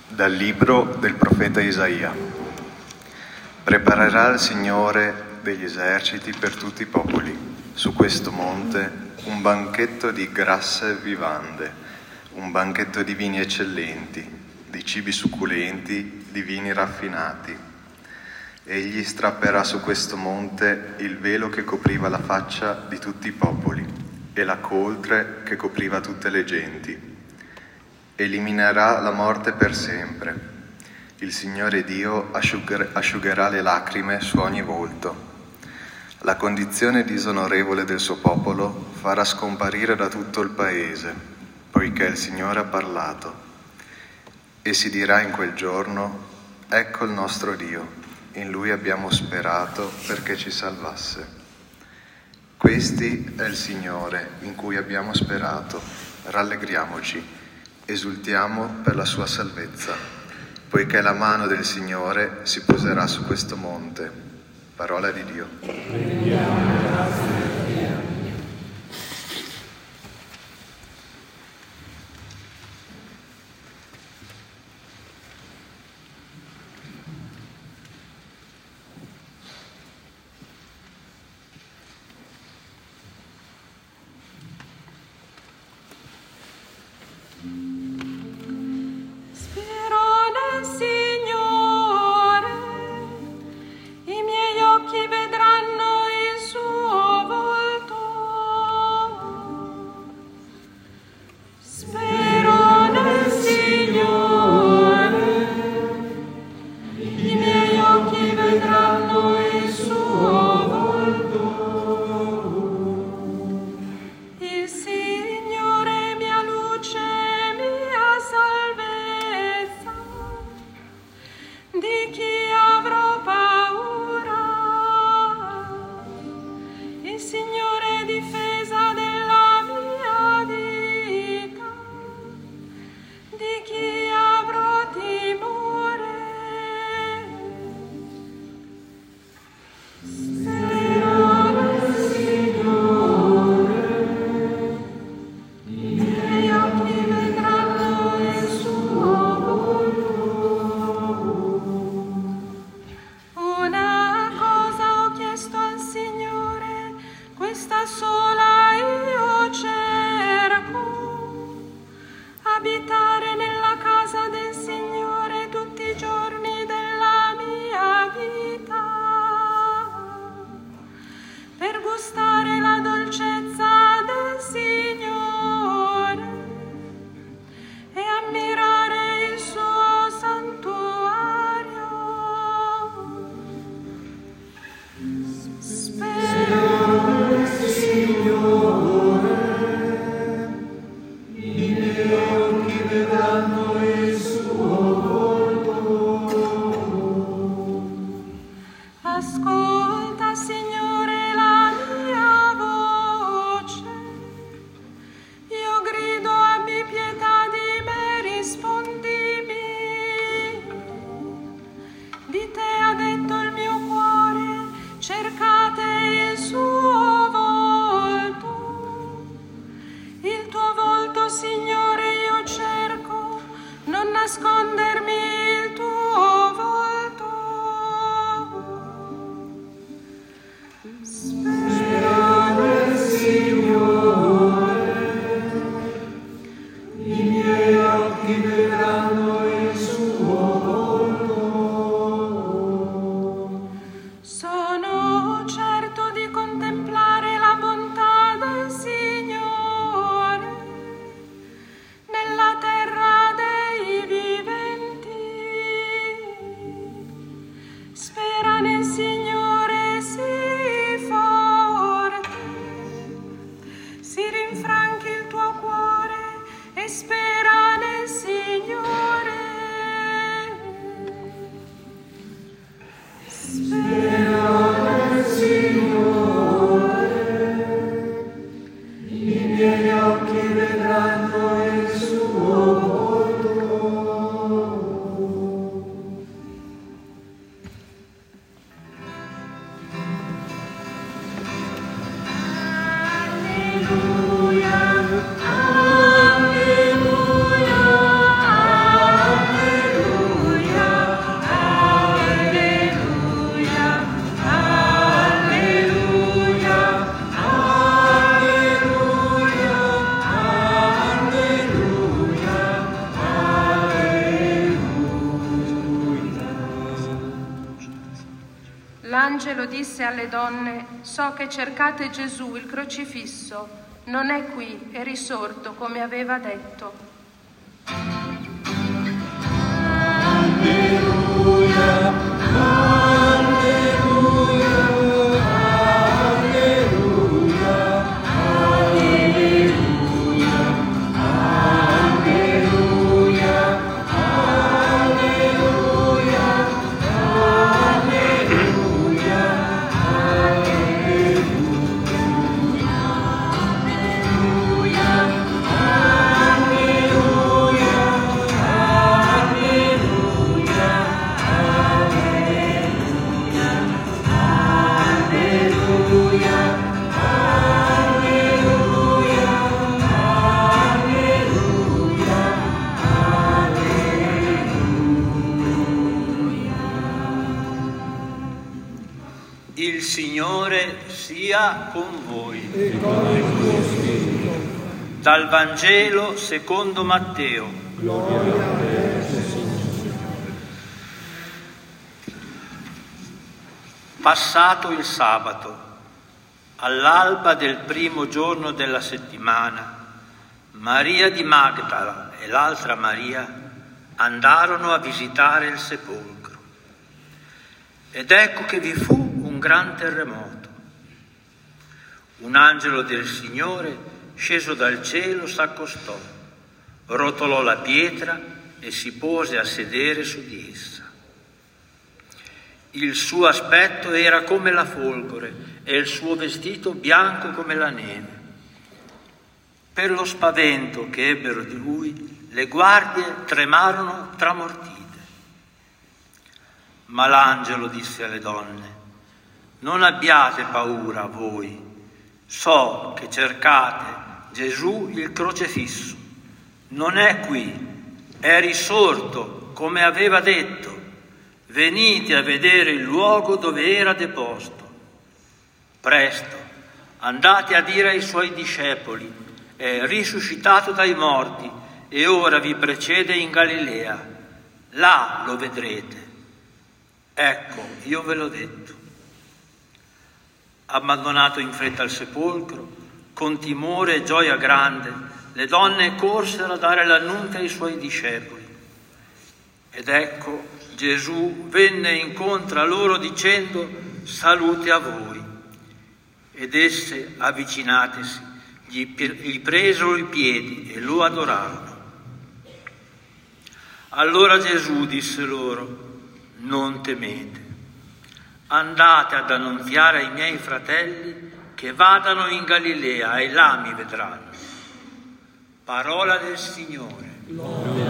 Dal libro del profeta Isaia. Preparerà il Signore degli eserciti per tutti i popoli, su questo monte, un banchetto di grasse vivande, un banchetto di vini eccellenti, di cibi succulenti, di vini raffinati. Egli strapperà su questo monte il velo che copriva la faccia di tutti i popoli e la coltre che copriva tutte le genti. Eliminerà la morte per sempre. Il Signore Dio asciugherà le lacrime su ogni volto. La condizione disonorevole del suo popolo farà scomparire da tutto il paese, poiché il Signore ha parlato. E si dirà in quel giorno: ecco il nostro Dio, in Lui abbiamo sperato perché ci salvasse. Questi è il Signore in cui abbiamo sperato, rallegriamoci. Esultiamo per la sua salvezza, poiché la mano del Signore si poserà su questo monte. Parola di Dio. Vedranno il suo volto. angelo disse alle donne: so che cercate Gesù, il crocifisso. Non è qui, è risorto come aveva detto. Alleluia. Il Signore sia con voi. E con il tuo spirito. Dal Vangelo secondo Matteo. Gloria a te, Signore. Passato il sabato, all'alba del primo giorno della settimana, Maria di Magdala e l'altra Maria andarono a visitare il sepolcro. Ed ecco che vi fu un gran terremoto. Un angelo del Signore, sceso dal cielo, s'accostò, rotolò la pietra e si pose a sedere su di essa. Il suo aspetto era come la folgore e il suo vestito bianco come la neve. Per lo spavento che ebbero di lui, le guardie tremarono tramortite. Ma l'angelo disse alle donne: non abbiate paura voi, so che cercate Gesù il crocifisso. Non è qui, è risorto come aveva detto. Venite a vedere il luogo dove era deposto. Presto, andate a dire ai suoi discepoli: è risuscitato dai morti e ora vi precede in Galilea. Là lo vedrete. Ecco, io ve l'ho detto. Abbandonato in fretta il sepolcro, con timore e gioia grande, le donne corsero a dare l'annunzio ai suoi discepoli. Ed ecco, Gesù venne incontro a loro dicendo: salute a voi. Ed esse, avvicinatesi, gli presero i piedi e lo adorarono. Allora Gesù disse loro: non temete, andate ad annunziare ai miei fratelli che vadano in Galilea e là mi vedranno. Parola del Signore.